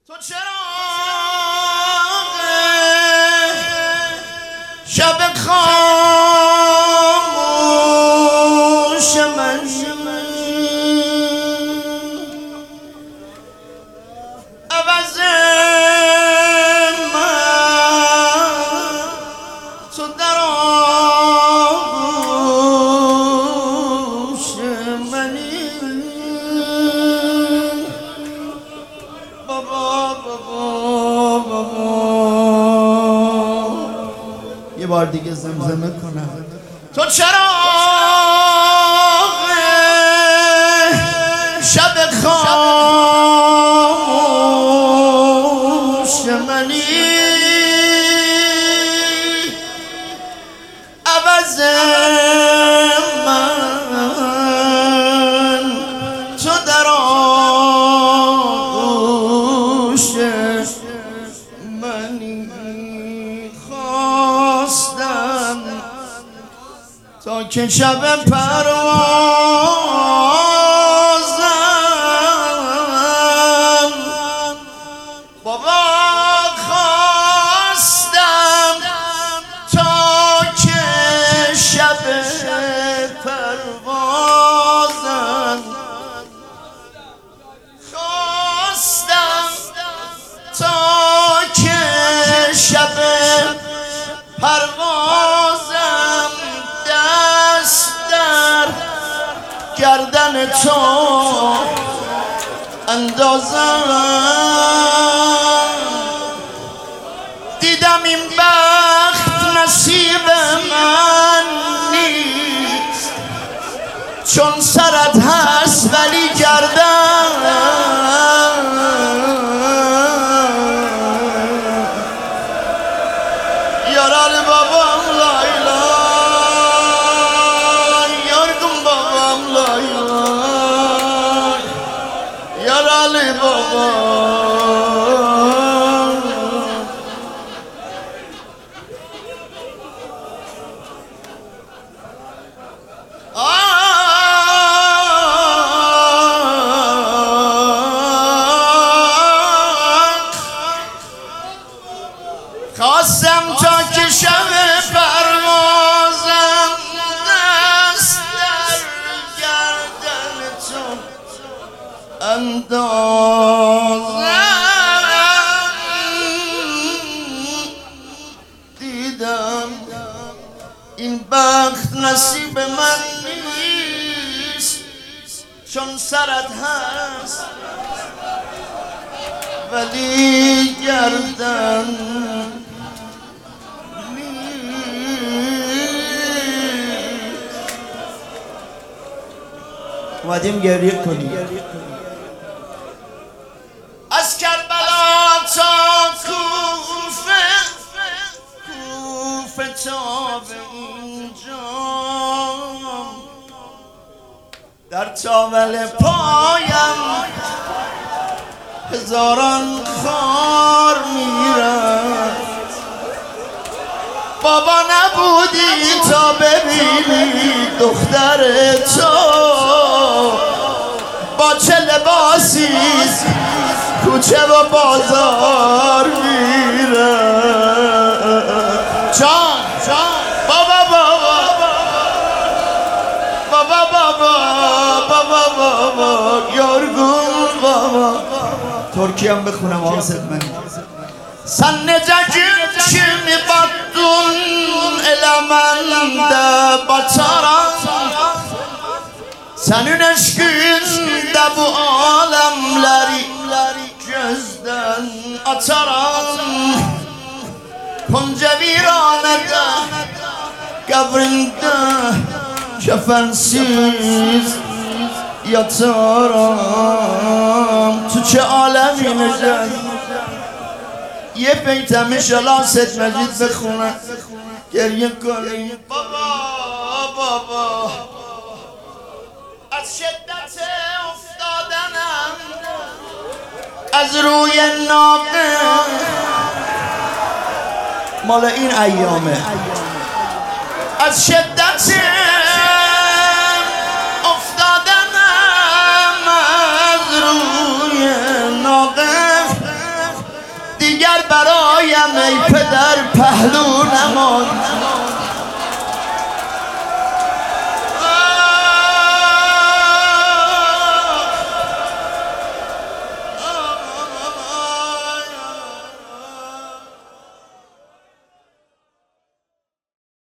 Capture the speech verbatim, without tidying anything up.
تو چراغ شب خاموش من عوض من تو در آغوش منی بابا بابا بابا. یه بار دیگه زمزمه کنم. تو چراغ شب خاموش منی عوض من تو در آغوش منی. خواستم تا که شب پروازم بابا، خواستم تا که شب پروازم خواستم تا که شب پروازم دست در گردن تو اندازم. دیدم این بخت نصیب من نیست، چون سرت هست ولی گردن یاران بابام لایلا، یارگم بابام لایلا، یاران بابام. خواستم تا که شب پروازم دست در گردن تو اندازم. دیدم این بخت نصیب من نیست، چون سرت هست ولی گردن اومدیم گریه کنیم. از کربلا تا کوفه، کوفه تا به اینجا، در تاول پایم هزاران خار میرفت. بابا نبودی تا ببینی دختر تو با چه لباسی کوچه و بازار میره. جان جان بابا بابا بابا بابا بابا بابا یارگون بابا. ترکی هم بخونم آسد من. Sen nececik battın elemende bataran, senin eşkinde bu alemleri gözden ataran. Konca viranede kabrinde kefensiz yataram. Tu çe alemi necek یه بیتم شلاست مجید بخونم گریه کنیم. بابا بابا از شدت افتادنم از روی ناقه مال این ایامه. از شدت افتادنم از روی ناقه برایم ای پدر